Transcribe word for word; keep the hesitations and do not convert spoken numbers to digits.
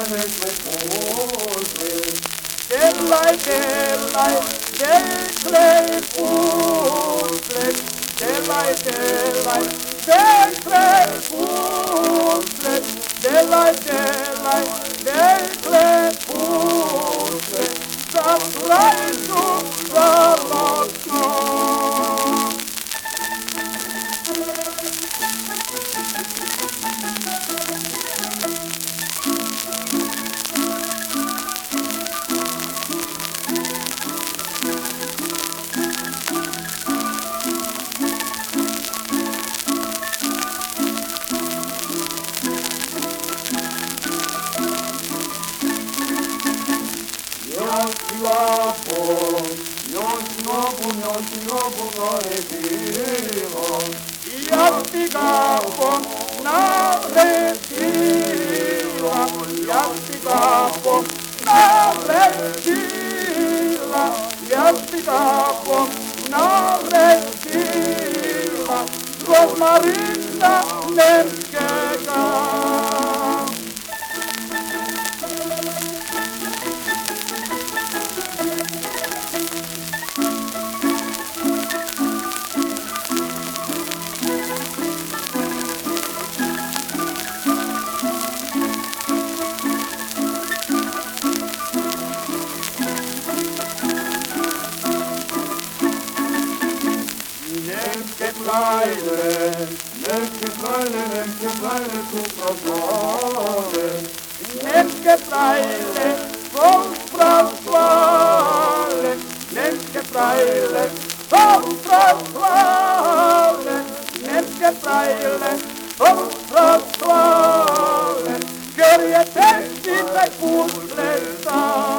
nekve pusle. Delaj, delaj, dekle pusle. Delaj, delaj, dekle pusle. Delaj, delaj, dekle pusle. Za slajdu, za lokno. Još mnogo, još mnogo je bilo. Ja ti ga ponavretila, ja ti ga ponavretila, ja ti ga ponavretila, Rozmarina Nemčega. Frajle, nemske frajle, nemske frajle su proslave. Nemske frajle su proslave. Nemske frajle su proslave. Nemske frajle su proslave. Ker je težki taj put lesa.